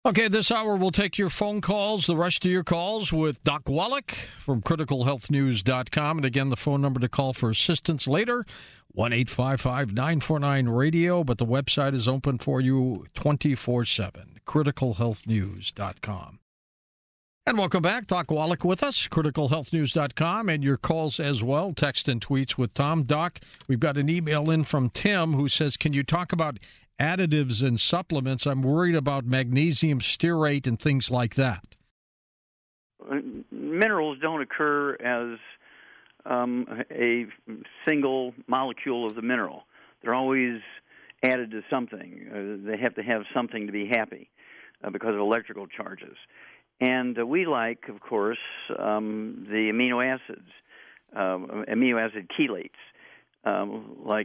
Okay, this hour we'll take your phone calls, the rest of your calls with Doc Wallach from CriticalHealthNews.com. And again, the phone number to call for assistance later, 1-855-949-RADIO. But the website is open for you 24/7, CriticalHealthNews.com. And welcome back. Doc Wallach with us, CriticalHealthNews.com, and your calls as well, text and tweets with Tom. Doc, we've got an email in from Tim who says, can you talk about additives and supplements? I'm worried about magnesium stearate and things like that. Minerals don't occur as a single molecule of the mineral. They're always added to something. They have to have something to be happy because of electrical charges. And we like, of course, the amino acids, amino acid chelates, like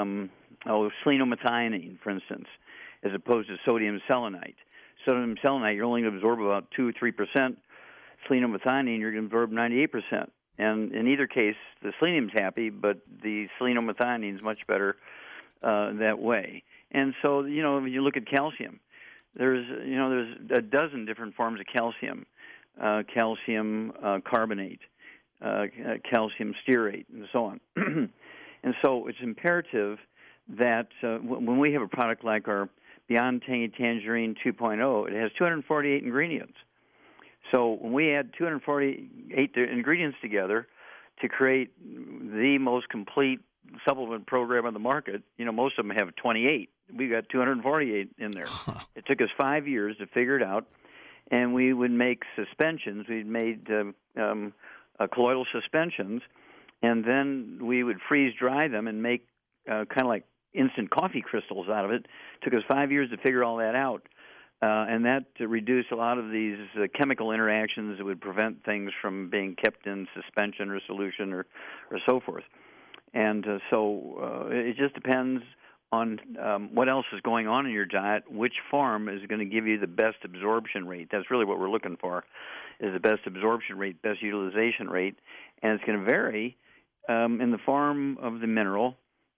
selenomethionine, for instance, as opposed to sodium selenite. Sodium selenite, you're only going to absorb about 2 or 3%. Selenomethionine, you're going to absorb 98%. And in either case, the selenium's happy, but the selenomethionine is much better that way. And so, when you look at calcium, there's a dozen different forms of calcium, calcium carbonate, calcium stearate, and so on. And so it's imperative that when we have a product like our Beyond Tangy Tangerine 2.0, it has 248 ingredients. So when we add 248 ingredients together to create the most complete supplement program on the market, most of them have 28. We got 248 in there. It took us 5 years to figure it out, and we would make suspensions. We'd made colloidal suspensions, and then we would freeze dry them and make kind of like instant coffee crystals out of it. It took us 5 years to figure all that out, and that reduced a lot of these chemical interactions that would prevent things from being kept in suspension or solution or so forth. And so it just depends on what else is going on in your diet, which form is going to give you the best absorption rate. That's really what we're looking for, is the best absorption rate, best utilization rate. And it's going to vary in the form of the mineral,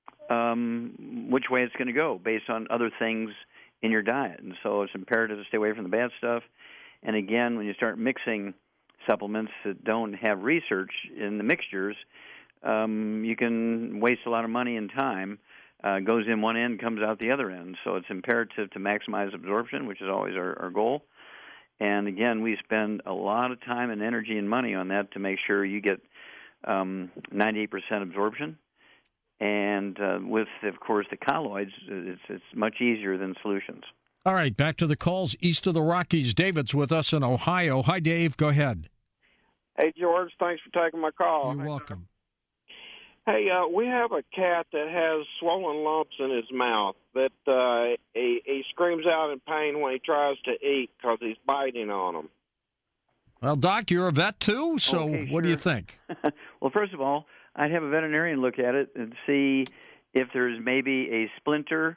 which way it's going to go based on other things in your diet. And so it's imperative to stay away from the bad stuff. And again, when you start mixing supplements that don't have research in the mixtures, you can waste a lot of money and time. Goes in one end, comes out the other end. So it's imperative to maximize absorption, which is always our goal. And again, we spend a lot of time and energy and money on that to make sure you get 98% absorption. And with, of course, the colloids, it's much easier than solutions. All right, back to the calls east of the Rockies. David's with us in Ohio. Hi, Dave. Go ahead. Hey, George. Thanks for taking my call. You're welcome. Hey, we have a cat that has swollen lumps in his mouth that he screams out in pain when he tries to eat because he's biting on them. Well, Doc, you're a vet too, so okay, what do you think? Well, first of all, I'd have a veterinarian look at it and see if there's maybe a splinter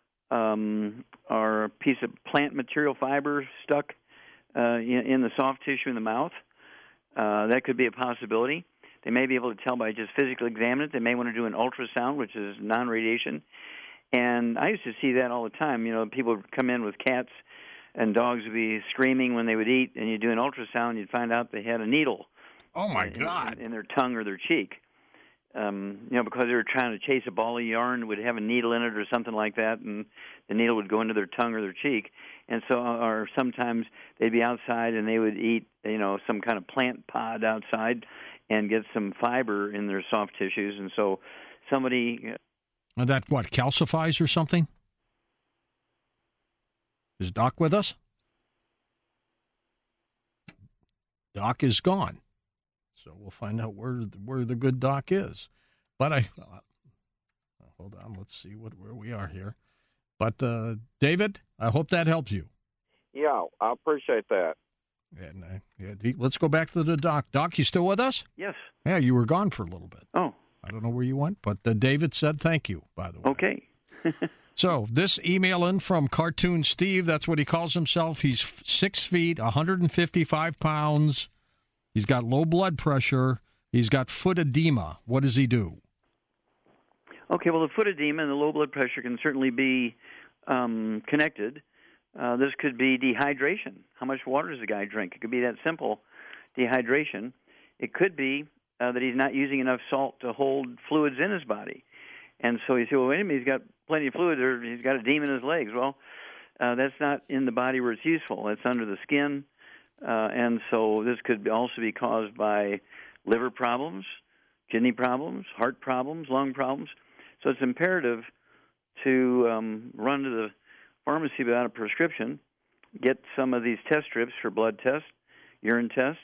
or a piece of plant material fiber stuck in the soft tissue in the mouth. That could be a possibility. They may be able to tell by just physically examining it. They may want to do an ultrasound, which is non-radiation. And I used to see that all the time. People would come in with cats, and dogs would be screaming when they would eat, and you do an ultrasound, you'd find out they had a needle. Oh, my God. In their tongue or their cheek. Because they were trying to chase a ball of yarn, would have a needle in it or something like that, and the needle would go into their tongue or their cheek. And so, or sometimes they'd be outside and they would eat, some kind of plant pod outside and get some fiber in their soft tissues. And so somebody... And that, what, calcifies or something? Is Doc with us? Doc is gone. So we'll find out where the good Doc is. But hold on, let's see where we are here. But, David, I hope that helps you. Yeah, I appreciate that. And let's go back to the Doc. Doc, you still with us? Yes. Yeah, you were gone for a little bit. Oh. I don't know where you went, but David said thank you, by the way. Okay. So this email in from Cartoon Steve, that's what he calls himself. He's 6 feet, 155 pounds. He's got low blood pressure. He's got foot edema. What does he do? Okay, well, the foot edema and the low blood pressure can certainly be connected. This could be dehydration. How much water does the guy drink? It could be that simple, dehydration. It could be that he's not using enough salt to hold fluids in his body. And so you say, well, wait a minute, he's got plenty of fluid, or he's got edema in his legs. Well, that's not in the body where it's useful. It's under the skin. And so this could also be caused by liver problems, kidney problems, heart problems, lung problems. So it's imperative to run to the pharmacy without a prescription, get some of these test strips for blood tests, urine tests,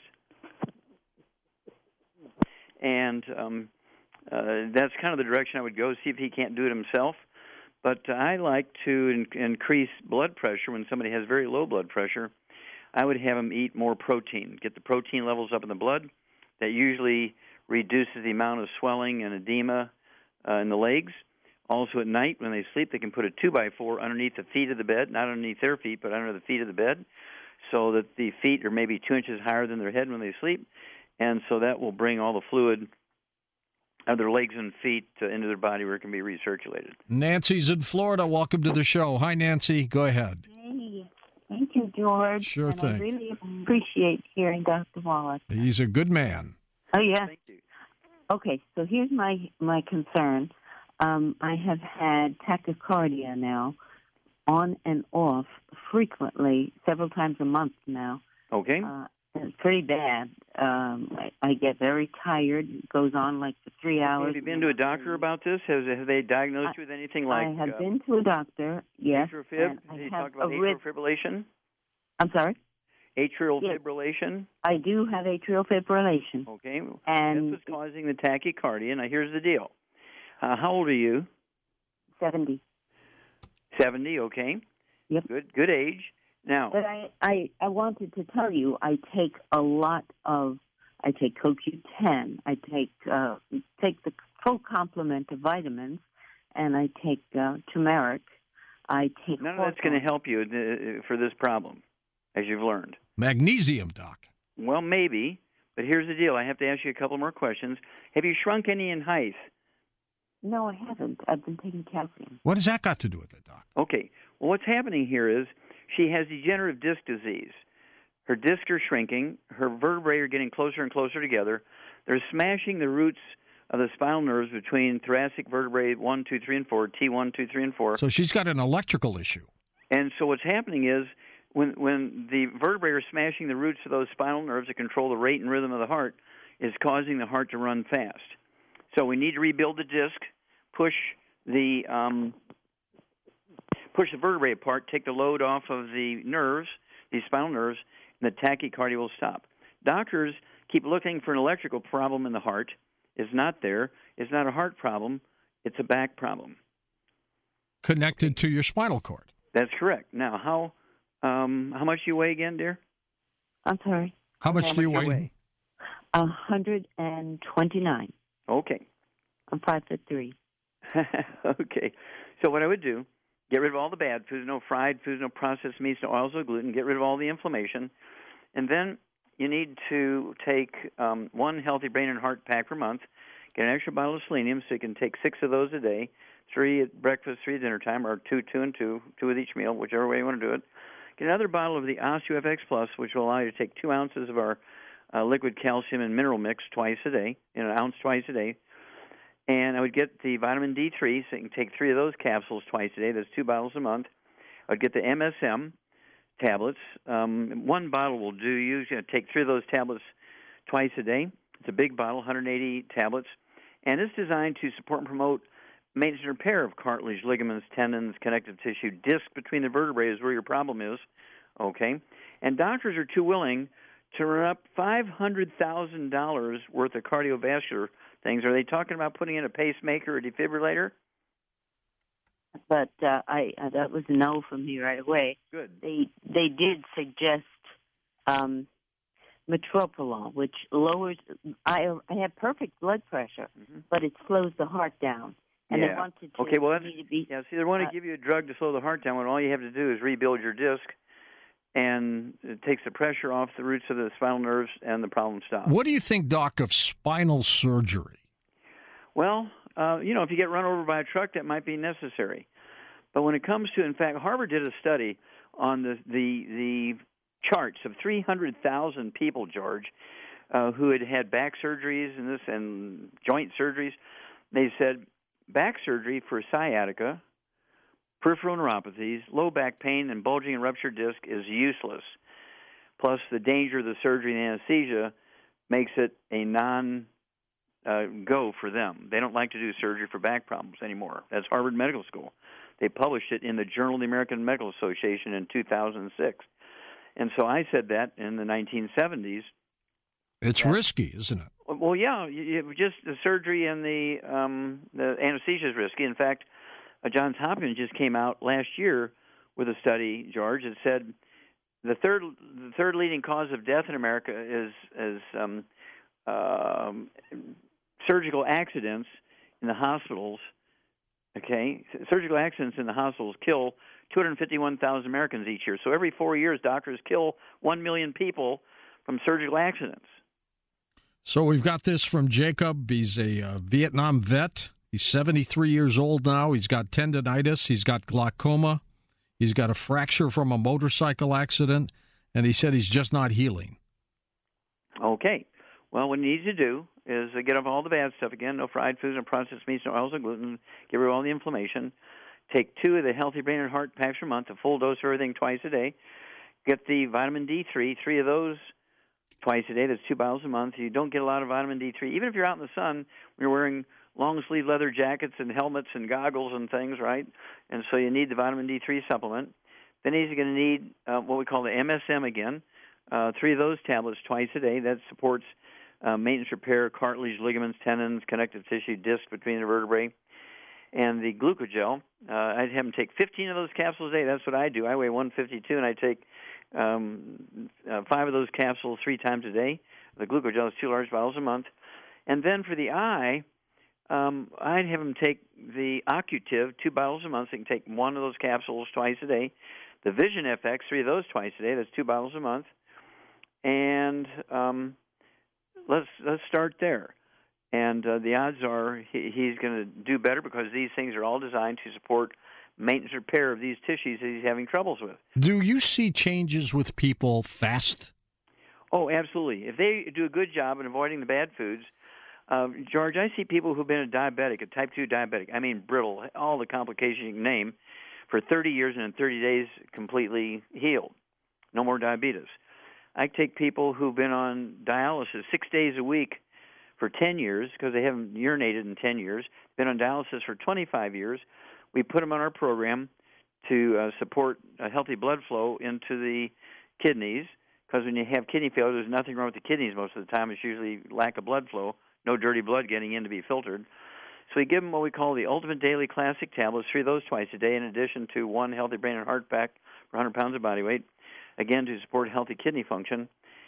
and that's kind of the direction I would go, see if he can't do it himself. But I like to increase blood pressure when somebody has very low blood pressure. I would have them eat more protein, get the protein levels up in the blood. That usually reduces the amount of swelling and edema in the legs. Also at night when they sleep, they can put a 2x4 underneath the feet of the bed, not underneath their feet, but under the feet of the bed, so that the feet are maybe 2 inches higher than their head when they sleep. And so that will bring all the fluid of their legs and feet into their body where it can be recirculated. Nancy's in Florida. Welcome to the show. Hi, Nancy. Go ahead. Hey, thank you, George. Sure thing. I really appreciate hearing Dr. Wallach. He's a good man. Oh, yeah. Thank you. Okay, so here's my concern. I have had tachycardia now, on and off, frequently, several times a month now. Okay. It's pretty bad. I get very tired. It goes on like for 3 hours. Have you been to a doctor about this? Have they diagnosed you with anything like... I have been to a doctor, yes. Atrial fib? Did you talk about atrial fibrillation? I'm sorry? Atrial fibrillation? I do have atrial fibrillation. Okay. And this is causing the tachycardia. Now, here's the deal. How old are you? 70. 70, okay. Yep. Good age. Now, but I wanted to tell you, I take CoQ10. I take the full complement of vitamins, and I take turmeric. I take none of that's going to help you for this problem, as you've learned. Magnesium, Doc. Well, maybe, but here's the deal. I have to ask you a couple more questions. Have you shrunk any in height? No, I haven't. I've been taking calcium. What has that got to do with it, Doc? Okay. Well, what's happening here is she has degenerative disc disease. Her discs are shrinking. Her vertebrae are getting closer and closer together. They're smashing the roots of the spinal nerves between thoracic vertebrae 1, 2, 3, and 4, T1, 2, 3, and 4. So she's got an electrical issue. And so what's happening is when the vertebrae are smashing the roots of those spinal nerves that control the rate and rhythm of the heart, is causing the heart to run fast. So we need to rebuild the disc, push the vertebrae apart, take the load off of the nerves, these spinal nerves, and the tachycardia will stop. Doctors keep looking for an electrical problem in the heart. It's not there. It's not a heart problem. It's a back problem. Connected to your spinal cord. That's correct. Now, how much do you weigh again, dear? I'm sorry. How much do you weigh? 129. Okay. I'm 5'3". Okay. So what I would do, get rid of all the bad foods, no fried foods, no processed meats, no oils, no gluten, get rid of all the inflammation. And then you need to take one healthy brain and heart pack per month, get an extra bottle of selenium so you can take 6 of those a day, 3 at breakfast, 3 at dinner time, or 2 and 2 with each meal, whichever way you want to do it. Get another bottle of the OsteoFX Plus, which will allow you to take 2 ounces of our liquid calcium and mineral mix twice a day, an ounce twice a day. And I would get the vitamin D3, so you can take 3 of those capsules twice a day. That's 2 bottles a month. I would get the MSM tablets. 1 bottle will do. You take 3 of those tablets twice a day. It's a big bottle, 180 tablets. And it's designed to support and promote maintenance and repair of cartilage, ligaments, tendons, connective tissue. Disc between the vertebrae is where your problem is. Okay? And doctors are too willing to run up $500,000 worth of cardiovascular things. Are they talking about putting in a pacemaker or a defibrillator? But that was a no from me right away. Good. They did suggest metoprolol, which lowers. I have perfect blood pressure, but it slows the heart down. And they wanted to. Okay. Well, me to be. Yeah. See, they want to give you a drug to slow the heart down when all you have to do is rebuild your disc, and it takes the pressure off the roots of the spinal nerves, and the problem stops. What do you think, Doc, of spinal surgery? Well, if you get run over by a truck, that might be necessary. But when it comes to, in fact, Harvard did a study on the charts of 300,000 people, George, who had back surgeries and joint surgeries. They said back surgery for sciatica, peripheral neuropathies, low back pain, and bulging and ruptured disc is useless. Plus, the danger of the surgery and anesthesia makes it a non-go for them. They don't like to do surgery for back problems anymore. That's Harvard Medical School. They published it in the Journal of the American Medical Association in 2006. And so I said that in the 1970s. It's risky, isn't it? Well, yeah. Just the surgery and the anesthesia is risky. In fact, Johns Hopkins just came out last year with a study, George, that said the third leading cause of death in America is surgical accidents in the hospitals. Okay, surgical accidents in the hospitals kill 251,000 Americans each year. So every 4 years, doctors kill 1 million people from surgical accidents. So we've got this from Jacob. He's a Vietnam vet. He's 73 years old now. He's got tendinitis. He's got glaucoma. He's got a fracture from a motorcycle accident, and he said he's just not healing. Okay. Well, what he needs to do is get off all the bad stuff again, no fried foods, no processed meats, no oils, no gluten, get rid of all the inflammation. Take 2 of the Healthy Brain and Heart packs per month, a full dose of everything twice a day. Get the vitamin D3, 3 of those twice a day. That's 2 bottles a month. You don't get a lot of vitamin D3. Even if you're out in the sun, when you're wearing long-sleeve leather jackets and helmets and goggles and things, right? And so you need the vitamin D3 supplement. Then he's going to need what we call the MSM again, 3 of those tablets twice a day. That supports maintenance repair, cartilage, ligaments, tendons, connective tissue, disc between the vertebrae. And the glucogel, I'd have him take 15 of those capsules a day. That's what I do. I weigh 152, and I take 5 of those capsules 3 times a day. The glucogel is 2 large bottles a month. And then for the eye, I'd have him take the Occutiv, 2 bottles a month. So he can take 1 of those capsules twice a day. The Vision FX, 3 of those twice a day. That's 2 bottles a month. And let's start there. And the odds are he's going to do better because these things are all designed to support maintenance repair of these tissues that he's having troubles with. Do you see changes with people fast? Oh, absolutely. If they do a good job in avoiding the bad foods, George, I see people who've been a diabetic, a type 2 diabetic, I mean brittle, all the complications you can name, for 30 years and in 30 days completely healed. No more diabetes. I take people who've been on dialysis 6 days a week for 10 years because they haven't urinated in 10 years, been on dialysis for 25 years. We put them on our program to support a healthy blood flow into the kidneys because when you have kidney failure, there's nothing wrong with the kidneys most of the time. It's usually lack of blood flow, no dirty blood getting in to be filtered. So we give them what we call the Ultimate Daily Classic tablets, 3 of those twice a day, in addition to 1 Healthy Brain and Heart pack for 100 pounds of body weight, again, to support healthy kidney function.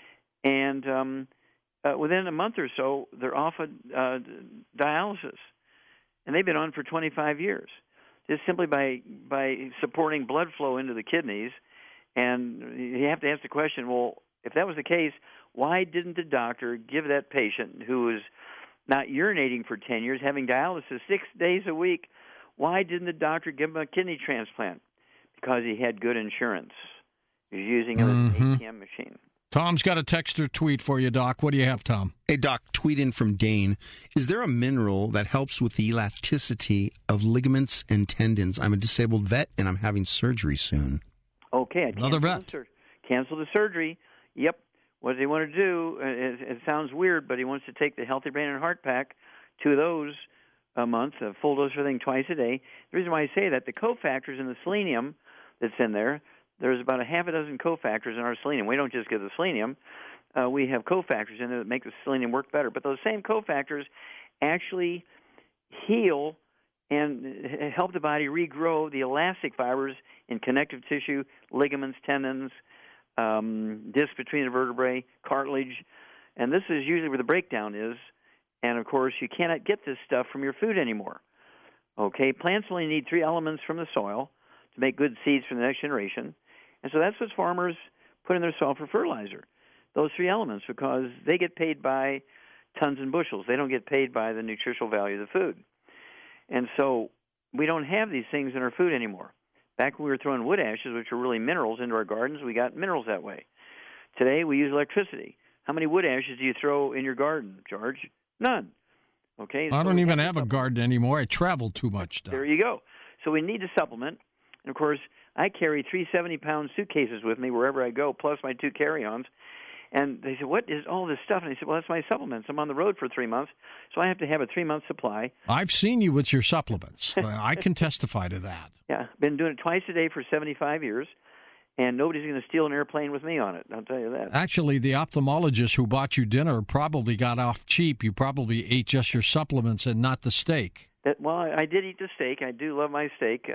And within a month or so, they're off of dialysis. And they've been on for 25 years, just simply by supporting blood flow into the kidneys. And you have to ask the question, well, if that was the case, why didn't the doctor give that patient who was not urinating for 10 years, having dialysis 6 days a week, why didn't the doctor give him a kidney transplant? Because he had good insurance. He was using it as an ATM machine. Tom's got a text or tweet for you, Doc. What do you have, Tom? Hey, Doc, tweet in from Dane. Is there a mineral that helps with the elasticity of ligaments and tendons? I'm a disabled vet, and I'm having surgery soon. Okay. Another vet. Cancel the surgery. Yep. What does he want to do? It sounds weird, but he wants to take the Healthy Brain and Heart pack, 2 of those a month, a full dose of everything twice a day. The reason why I say that, the cofactors in the selenium that's in there, there's about a half a dozen cofactors in our selenium. We don't just give the selenium. We have cofactors in there that make the selenium work better. But those same cofactors actually heal and help the body regrow the elastic fibers in connective tissue, ligaments, tendons, disc between the vertebrae, cartilage. And this is usually where the breakdown is. And, of course, you cannot get this stuff from your food anymore. Okay, plants only need 3 elements from the soil to make good seeds for the next generation. And so that's what farmers put in their soil for fertilizer, those 3 elements, because they get paid by tons and bushels. They don't get paid by the nutritional value of the food. And so we don't have these things in our food anymore. Back when we were throwing wood ashes, which are really minerals, into our gardens, we got minerals that way. Today, we use electricity. How many wood ashes do you throw in your garden, George? None. Okay. I don't even have a garden anymore. I travel too much. Doc. There you go. So we need to supplement. And, of course, I carry 3 70-pound suitcases with me wherever I go, plus my 2 carry-ons. And they said, what is all this stuff? And I said, well, that's my supplements. I'm on the road for 3 months, so I have to have a 3-month supply. I've seen you with your supplements. I can testify to that. Yeah, been doing it twice a day for 75 years, and nobody's going to steal an airplane with me on it, I'll tell you that. Actually, the ophthalmologist who bought you dinner probably got off cheap. You probably ate just your supplements and not the steak. Well, I did eat the steak. I do love my steak.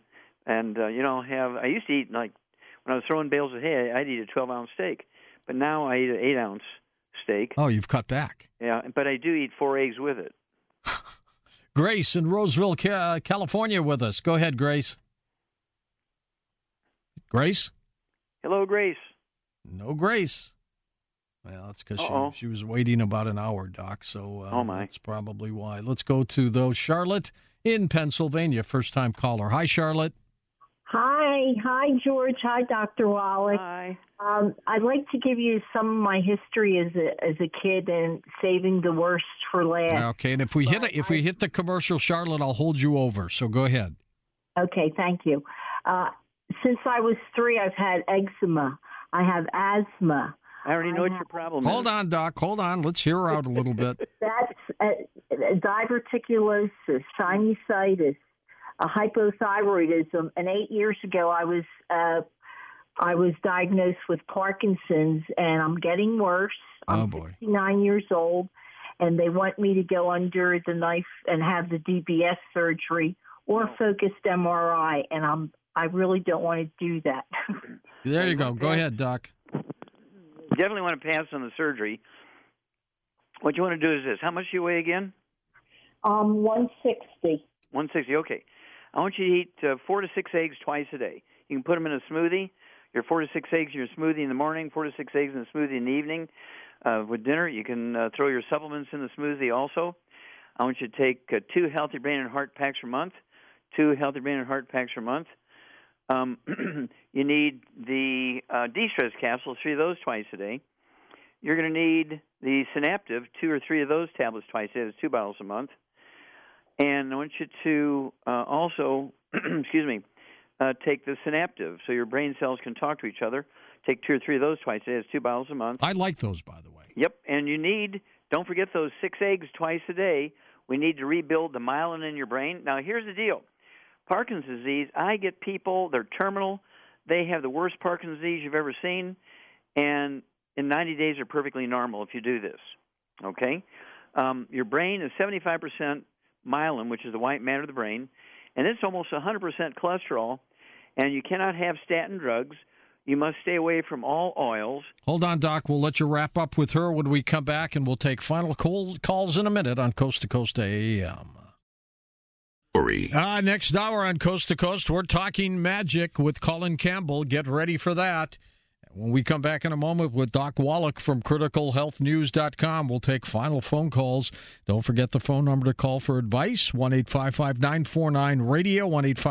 I used to eat, like, when I was throwing bales of hay, I'd eat a 12-ounce steak. But now I eat an 8-ounce steak. Oh, you've cut back. Yeah, but I do eat 4 eggs with it. Grace in Roseville, California with us. Go ahead, Grace. Grace? Hello, Grace. No Grace. Well, that's because she was waiting about an hour, Doc, so that's probably why. Let's go to, Charlotte in Pennsylvania, first-time caller. Hi, Charlotte. Hi, George. Hi, Dr. Wallach. Hi. I'd like to give you some of my history as a kid and saving the worst for last. Okay, and if we hit the commercial, Charlotte, I'll hold you over. So go ahead. Okay, thank you. Since I was 3, I've had eczema. I have asthma. I already know what your problem is. Hold on, Doc. Hold on. Let's hear her out a little bit. That's diverticulosis, sinusitis, hypothyroidism, and 8 years ago I was diagnosed with Parkinson's, and I'm getting worse. I'm 69 years old, and they want me to go under the knife and have the DBS surgery or focused MRI, and I really don't want to do that. There you go. Go ahead, Doc. Definitely want to pass on the surgery. What you want to do is this. How much do you weigh again? 160. 160, okay. I want you to eat 4 to 6 eggs twice a day. You can put them in a smoothie. Your 4 to 6 eggs in your smoothie in the morning, 4 to 6 eggs in the smoothie in the evening. With dinner, you can throw your supplements in the smoothie also. I want you to take 2 Healthy Brain and Heart packs per month. 2 Healthy Brain and Heart packs per month. You need the de-stress capsules, 3 of those twice a day. You're going to need the Synaptive, 2 or 3 of those tablets twice a day. That's 2 bottles a month. And I want you to also, take the Synaptive so your brain cells can talk to each other. Take 2 or 3 of those twice a day. That's 2 bottles a month. I like those, by the way. Yep. And you need, don't forget those 6 eggs twice a day. We need to rebuild the myelin in your brain. Now, here's the deal. Parkinson's disease, I get people, they're terminal. They have the worst Parkinson's disease you've ever seen. And in 90 days, they're perfectly normal if you do this. Okay? Your brain is 75% myelin, which is the white matter of the brain, and it's almost 100% cholesterol, and you cannot have statin drugs. You must stay away from all oils. Hold on, Doc. We'll let you wrap up with her when we come back, and we'll take final calls in a minute on Coast to Coast AM. Next hour on Coast to Coast, we're talking magic with Colin Campbell. Get ready for that. When we come back in a moment with Doc Wallach from CriticalHealthNews.com, we'll take final phone calls. Don't forget the phone number to call for advice, 1-855-949-RADIO,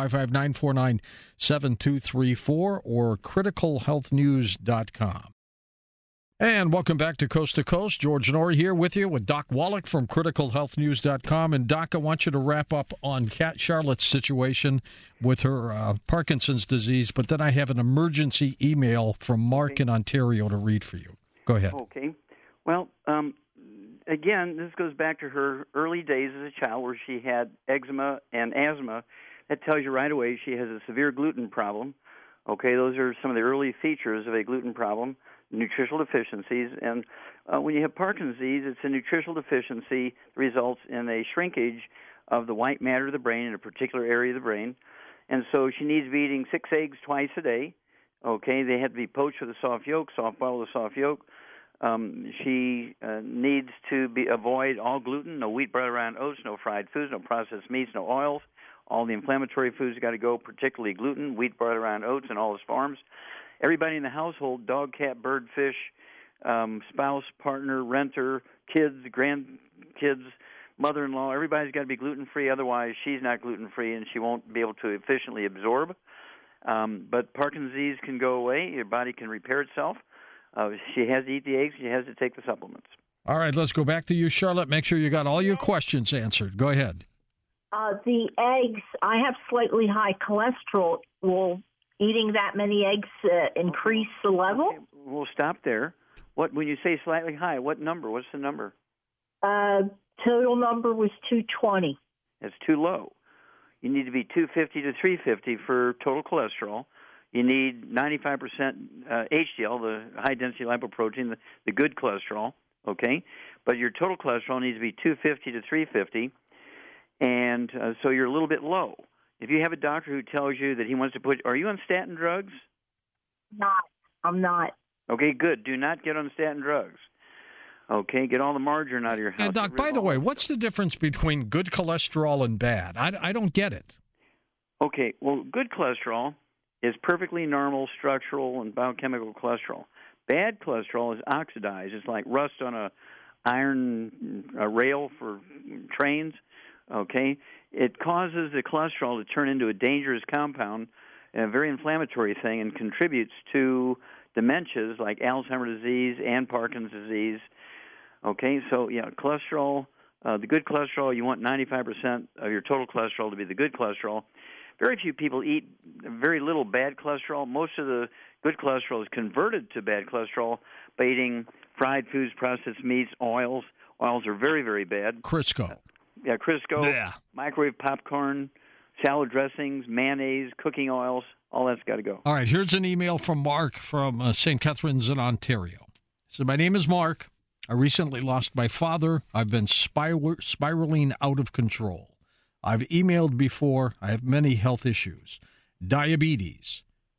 1-855-949-7234, or CriticalHealthNews.com. And welcome back to Coast. George Norrie here with you with Doc Wallach from CriticalHealthNews.com. And, Doc, I want you to wrap up on Kat Charlotte's situation with her Parkinson's disease, but then I have an emergency email from Mark in Ontario to read for you. Go ahead. Okay. Well, again, this goes back to her early days as a child where she had eczema and asthma. That tells you right away she has a severe gluten problem. Okay, those are some of the early features of a gluten problem. Nutritional deficiencies, and when you have Parkinson's disease, it's a nutritional deficiency that results in a shrinkage of the white matter of the brain in a particular area of the brain, and so she needs to be eating 6 eggs twice a day. Okay, they have to be poached with a soft yolk, soft boiled with a soft yolk. She needs to avoid all gluten, no wheat, bread, around oats, no fried foods, no processed meats, no oils. All the inflammatory foods got to go, particularly gluten, wheat, bread, around oats, in all its forms. Everybody in the household, dog, cat, bird, fish, spouse, partner, renter, kids, grandkids, mother-in-law, everybody's got to be gluten-free. Otherwise, she's not gluten-free, and she won't be able to efficiently absorb. But Parkinson's disease can go away. Your body can repair itself. She has to eat the eggs. She has to take the supplements. All right, let's go back to you, Charlotte. Make sure you got all your questions answered. Go ahead. The eggs, I have slightly high cholesterol. Will eating that many eggs increase the level? Okay, we'll stop there. When you say slightly high, what number? What's the number? Total number was 220. That's too low. You need to be 250 to 350 for total cholesterol. You need 95% HDL, the high-density lipoprotein, the good cholesterol, okay? But your total cholesterol needs to be 250 to 350, and so you're a little bit low. If you have a doctor who tells you that he wants to are you on statin drugs? I'm not. Okay, good. Do not get on statin drugs. Okay, get all the margarine out of your house. And Doc, by the way, what's the difference between good cholesterol and bad? I don't get it. Okay, well, good cholesterol is perfectly normal structural and biochemical cholesterol. Bad cholesterol is oxidized. It's like rust on a iron rail for trains. Okay, it causes the cholesterol to turn into a dangerous compound, a very inflammatory thing, and contributes to dementias like Alzheimer's disease and Parkinson's disease. Okay, so yeah, cholesterol, the good cholesterol, you want 95% of your total cholesterol to be the good cholesterol. Very few people eat very little bad cholesterol. Most of the good cholesterol is converted to bad cholesterol by eating fried foods, processed meats, oils. Oils are very, very bad. Crisco. Crisco, microwave popcorn, salad dressings, mayonnaise, cooking oils, all that's got to go. All right, here's an email from Mark from St. Catharines in Ontario. So my name is Mark. I recently lost my father. I've been spiraling out of control. I've emailed before. I have many health issues: diabetes,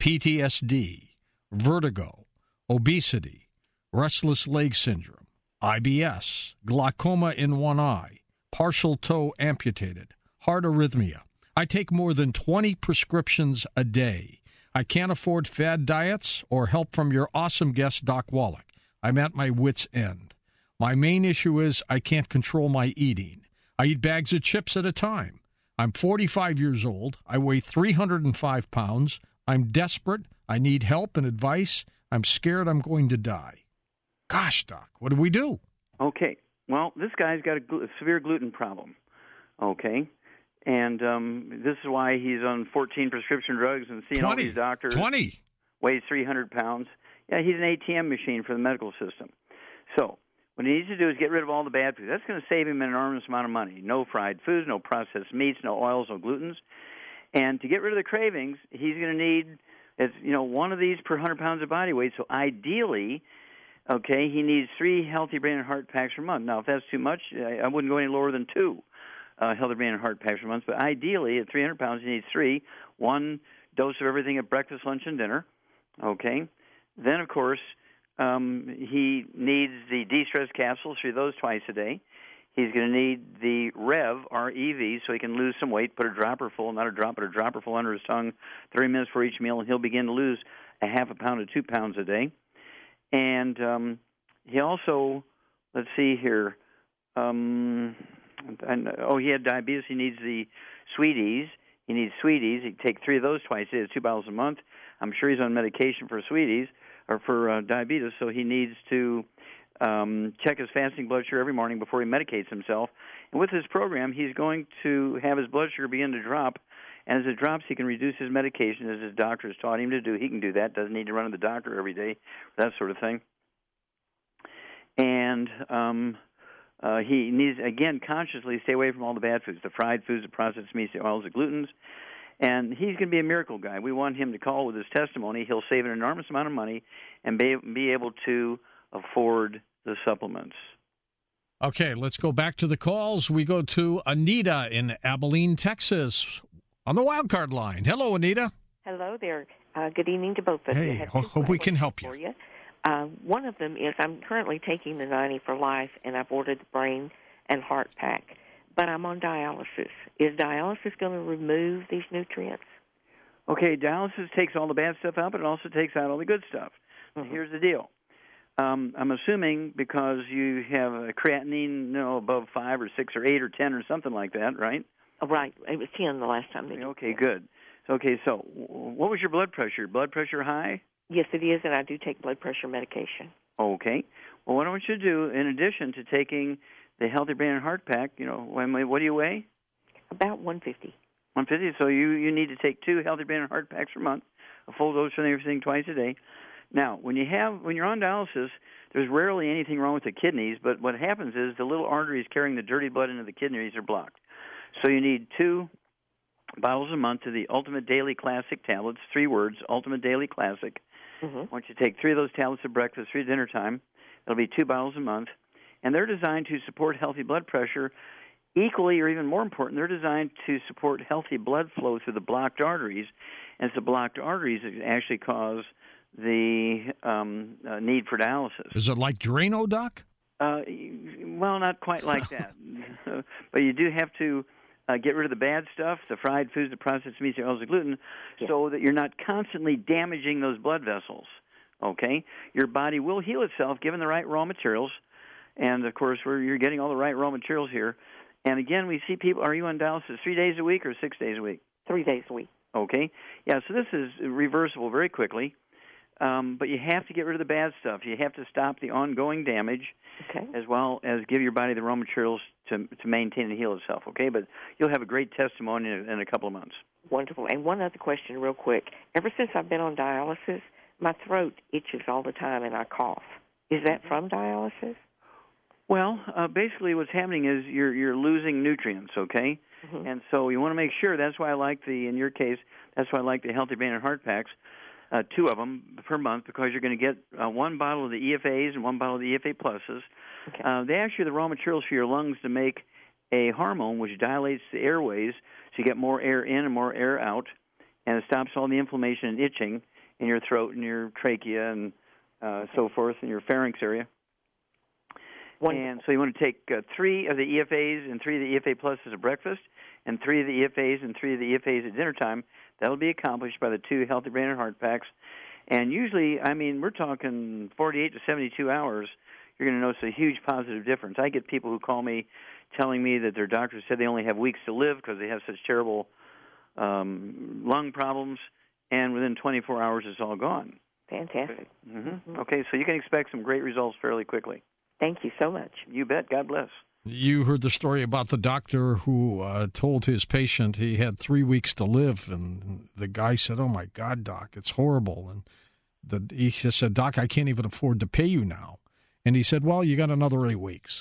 PTSD, vertigo, obesity, restless leg syndrome, IBS, glaucoma in one eye, partial toe amputated, heart arrhythmia. I take more than 20 prescriptions a day. I can't afford fad diets or help from your awesome guest, Doc Wallach. I'm at my wit's end. My main issue is I can't control my eating. I eat bags of chips at a time. I'm 45 years old. I weigh 305 pounds. I'm desperate. I need help and advice. I'm scared I'm going to die. Gosh, Doc, what do we do? Okay. Well, this guy's got a severe gluten problem. Okay. And this is why he's on 14 prescription drugs and seeing all these doctors. 20. Weighs 300 pounds. Yeah, he's an ATM machine for the medical system. So what he needs to do is get rid of all the bad food. That's going to save him an enormous amount of money. No fried foods, no processed meats, no oils, no glutens. And to get rid of the cravings, he's going to need, one of these per 100 pounds of body weight. So ideally, okay, he needs 3 healthy brain and heart packs per month. Now, if that's too much, I wouldn't go any lower than 2 healthy brain and heart packs per month. But ideally, at 300 pounds, he needs 3. 1 dose of everything at breakfast, lunch, and dinner. Okay. Then, of course, he needs the de-stress capsules, 3 of those twice a day. He's going to need the Rev, R-E-V, so he can lose some weight, put a dropper full, not a drop, but a dropper full under his tongue 30 minutes for each meal, and he'll begin to lose a half a pound to 2 pounds a day. And he also, let's see here, he had diabetes. He needs the Sweeties. He needs Sweeties. He can take 3 of those twice a day, 2 bottles a month. I'm sure he's on medication for Sweeties or for diabetes, so he needs to check his fasting blood sugar every morning before he medicates himself. And with his program, he's going to have his blood sugar begin to drop. And as it drops, he can reduce his medication as his doctor has taught him to do. He can do that. Doesn't need to run to the doctor every day, that sort of thing. And he needs, again, consciously stay away from all the bad foods, the fried foods, the processed meats, the oils, the glutens. And he's going to be a miracle guy. We want him to call with his testimony. He'll save an enormous amount of money and be able to afford the supplements. Okay, let's go back to the calls. We go to Anita in Abilene, Texas, on the wild card line. Hello, Anita. Hello there. Good evening to both of you. Hey, hope we can help you. One of them is I'm currently taking the 90 for life, and I've ordered the brain and heart pack, but I'm on dialysis. Is dialysis going to remove these nutrients? Okay, dialysis takes all the bad stuff out, but it also takes out all the good stuff. Mm-hmm. Here's the deal. I'm assuming because you have a creatinine above 5 or 6 or 8 or 10 or something like that, right? Right. It was 10 the last time. Okay, good. Okay, so what was your blood pressure? Blood pressure high? Yes, it is, and I do take blood pressure medication. Okay. Well, what I want you to do, in addition to taking the Healthy Brain and Heart Pack, what do you weigh? About 150. 150. So you need to take 2 Healthy Brain and Heart Packs per month, a full dose of everything twice a day. Now, when you're on dialysis, there's rarely anything wrong with the kidneys, but what happens is the little arteries carrying the dirty blood into the kidneys are blocked. So you need 2 bottles a month of the Ultimate Daily Classic tablets, 3 words, Ultimate Daily Classic. Once you take 3 of those tablets at breakfast, 3 at dinner time, that'll be 2 bottles a month. And they're designed to support healthy blood pressure. Equally, or even more important, they're designed to support healthy blood flow through the blocked arteries. And it's the blocked arteries that actually cause the need for dialysis. Is it like Drano, Doc? Well, not quite like that. But you do have to get rid of the bad stuff, the fried foods, the processed meats, the oils, the gluten, so that you're not constantly damaging those blood vessels. Okay? Your body will heal itself given the right raw materials. And, of course, you're getting all the right raw materials here. And, again, we see people, are you on dialysis 3 days a week or 6 days a week? 3 days a week. Okay. Yeah, so this is reversible very quickly. But you have to get rid of the bad stuff. You have to stop the ongoing damage, as well as give your body the raw materials to maintain and heal itself, okay? But you'll have a great testimony in a couple of months. Wonderful. And one other question real quick. Ever since I've been on dialysis, my throat itches all the time and I cough. Is that from dialysis? Well, basically what's happening is you're losing nutrients, okay? And so you want to make sure. That's why I like in your case, that's why I like the Healthy Brain and Heart Packs, 2 of them per month, because you're going to get 1 bottle of the EFAs and 1 bottle of the EFA Pluses. They actually are the raw materials for your lungs to make a hormone which dilates the airways so you get more air in and more air out, and it stops all the inflammation and itching in your throat and your trachea and so forth, in your pharynx area. And so you want to take 3 of the EFAs and 3 of the EFA Pluses at breakfast, and 3 of the EFAs and 3 of the EFAs at dinner time. That'll be accomplished by the 2 Healthy Brain and Heart Packs. And usually, we're talking 48 to 72 hours, you're going to notice a huge positive difference. I get people who call me telling me that their doctors said they only have weeks to live because they have such terrible lung problems, and within 24 hours it's all gone. Fantastic. Okay, so you can expect some great results fairly quickly. Thank you so much. You bet. God bless. You heard the story about the doctor who told his patient he had 3 weeks to live, and the guy said, "Oh, my God, Doc, it's horrible." And he just said, "Doc, I can't even afford to pay you now." And he said, "Well, you got another 8 weeks."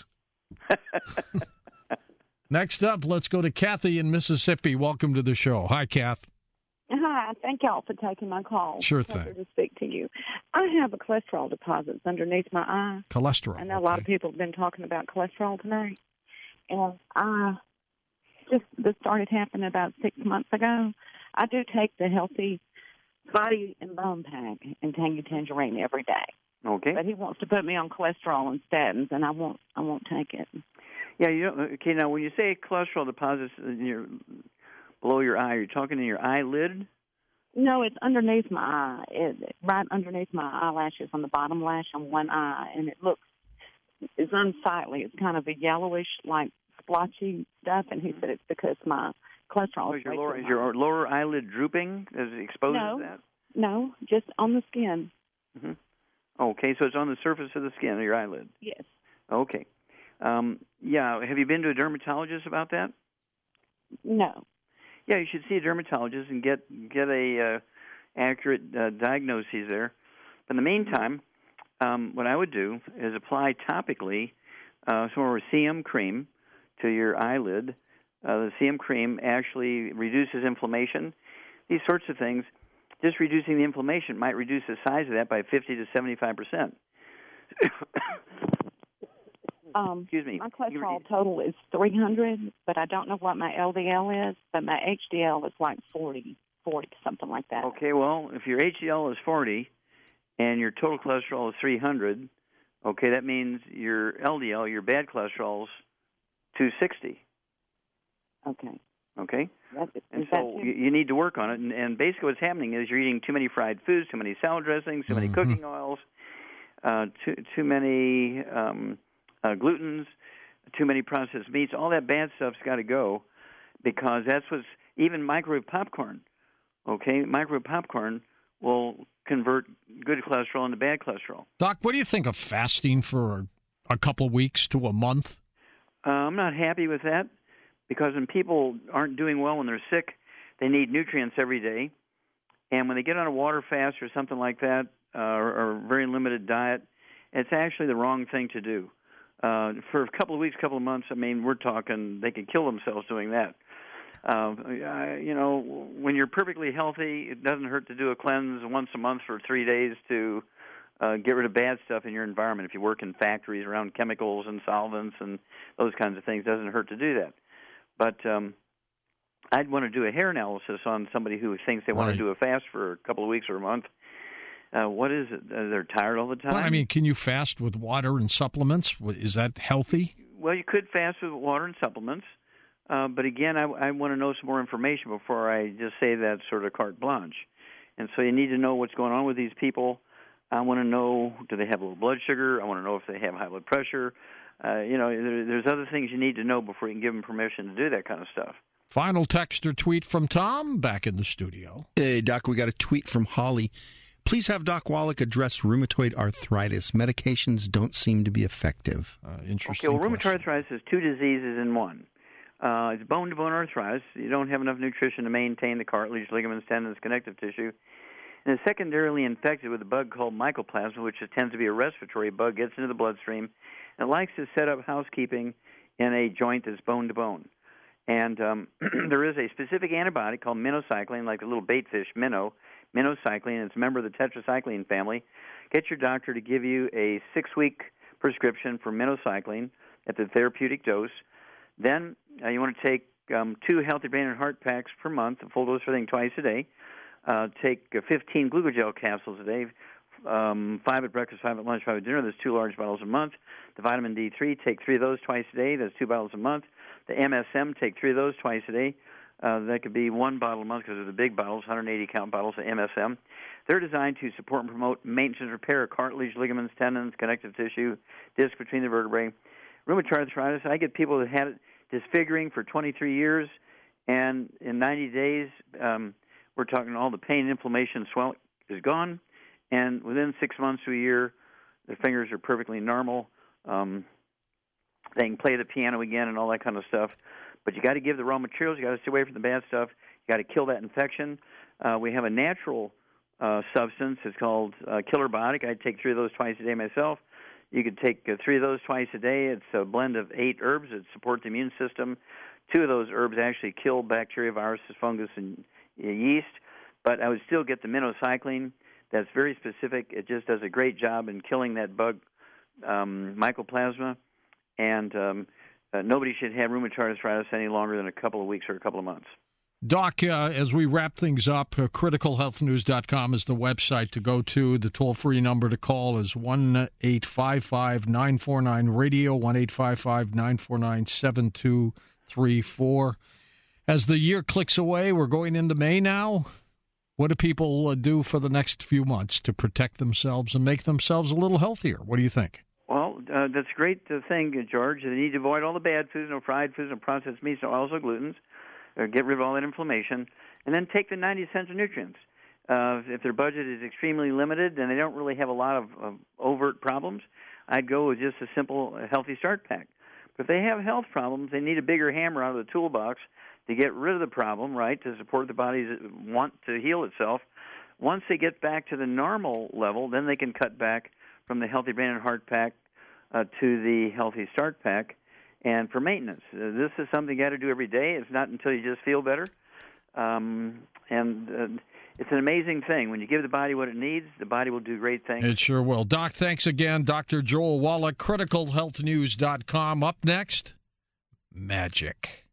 Next up, let's go to Kathy in Mississippi. Welcome to the show. Hi, Kath. Hi, thank y'all for taking my call. Sure thing. Pleasure to speak to you. I have a cholesterol deposit underneath my eye. Cholesterol. I know a lot of people have been talking about cholesterol tonight. And this started happening about 6 months ago. I do take the Healthy Body and Bone Pack and Tangerine every day. Okay. But he wants to put me on cholesterol and statins, and I won't take it. Yeah, okay, now when you say cholesterol deposits below your eye, are you talking in your eyelid? No, it's underneath my eye, right underneath my eyelashes on the bottom lash on one eye, and it's unsightly. It's kind of a yellowish, like splotchy stuff, and he said it's because my cholesterol is your lower eyelid drooping? Is it exposed to that? No, just on the skin. Okay, so it's on the surface of the skin of your eyelid? Yes. Okay. Yeah, have you been to a dermatologist about that? No. Yeah, you should see a dermatologist and get a accurate diagnosis there. But in the meantime, what I would do is apply topically some of our CM cream to your eyelid. The CM cream actually reduces inflammation. These sorts of things, just reducing the inflammation might reduce the size of that by 50 to 75%. Excuse me. My cholesterol total is 300, but I don't know what my LDL is, but my HDL is like 40, something like that. Okay, well, if your HDL is 40 and your total cholesterol is 300, okay, that means your LDL, your bad cholesterol, is 260. Okay. Okay? So you need to work on it. And basically what's happening is you're eating too many fried foods, too many salad dressings, too many cooking oils, too many glutens, too many processed meats. All that bad stuff's got to go, because that's what's, even microwave popcorn, okay, microwave popcorn will convert good cholesterol into bad cholesterol. Doc, what do you think of fasting for a couple weeks to a month? I'm not happy with that because when people aren't doing well when they're sick, they need nutrients every day. And when they get on a water fast or something like that, or a very limited diet, it's actually the wrong thing to do. For a couple of weeks, couple of months, I mean, we're talking they could kill themselves doing that. When you're perfectly healthy, it doesn't hurt to do a cleanse once a month for 3 days to get rid of bad stuff in your environment. If you work in factories around chemicals and solvents and those kinds of things, it doesn't hurt to do that. But I'd want to do a hair analysis on somebody who thinks they want to do a fast for a couple of weeks or a month. What is it? They're tired all the time? Well, I mean, can you fast with water and supplements? Is that healthy? Well, you could fast with water and supplements. But again, I want to know some more information before I just say that sort of carte blanche. And so you need to know what's going on with these people. I want to know, do they have low blood sugar? I want to know if they have high blood pressure. There's other things you need to know before you can give them permission to do that kind of stuff. Final text or tweet from Tom, back in the studio. Hey, Doc, we got a tweet from Holly. Please have Doc Wallach address rheumatoid arthritis. Medications don't seem to be effective. Interesting. Okay, well, rheumatoid arthritis is two diseases in one. It's bone-to-bone arthritis. You don't have enough nutrition to maintain the cartilage, ligaments, tendons, connective tissue. And it's secondarily infected with a bug called mycoplasma, which tends to be a respiratory bug, gets into the bloodstream, and it likes to set up housekeeping in a joint that's bone-to-bone. And there is a specific antibiotic called minocycline, like the little bait fish, minocycline. It's a member of the tetracycline family. Get your doctor to give you a 6-week prescription for minocycline at the therapeutic dose. Then you want to take 2 Healthy Brain and Heart packs per month, a full dose of everything twice a day. Take 15 glucogel capsules a day, 5 at breakfast, 5 at lunch, 5 at dinner. There's 2 large bottles a month. The vitamin D3, take 3 of those twice a day. That's 2 bottles a month. The MSM, take 3 of those twice a day. That could be 1 bottle a month because of the big bottles, 180-count bottles of MSM. They're designed to support and promote maintenance and repair of cartilage, ligaments, tendons, connective tissue, disc between the vertebrae. Rheumatoid arthritis, I get people that had it disfiguring for 23 years, and in 90 days, we're talking all the pain, inflammation, swelling is gone, and within 6 months to a year, their fingers are perfectly normal. They can play the piano again and all that kind of stuff. But you got to give the raw materials. You got to stay away from the bad stuff. You got to kill that infection. We have a natural substance. It's called Killer Biotic. I take 3 of those twice a day myself. You could take 3 of those twice a day. It's a blend of 8 herbs that support the immune system. 2 of those herbs actually kill bacteria, viruses, fungus, and yeast. But I would still get the minocycline. That's very specific. It just does a great job in killing that bug, mycoplasma. And nobody should have rheumatoid arthritis any longer than a couple of weeks or a couple of months. Doc, as we wrap things up, criticalhealthnews.com is the website to go to. The toll-free number to call is 1-855-949-RADIO, 1-855-949-7234. As the year clicks away, we're going into May now. What do people do for the next few months to protect themselves and make themselves a little healthier? What do you think? Well, that's a great thing, George. They need to avoid all the bad foods, no fried foods, no processed meats, no oils, no glutens. Get rid of all that inflammation. And then take the 90 essential nutrients. If their budget is extremely limited and they don't really have a lot of overt problems, I'd go with just a simple Healthy Start pack. But if they have health problems, they need a bigger hammer out of the toolbox to get rid of the problem, right, to support the body's want to heal itself. Once they get back to the normal level, then they can cut back from the Healthy Brain and Heart pack to the Healthy Start pack. And for maintenance, this is something you got to do every day. It's not until you just feel better. It's an amazing thing. When you give the body what it needs, the body will do great things. It sure will. Doc, thanks again. Dr. Joel Wallach, criticalhealthnews.com. Up next, magic.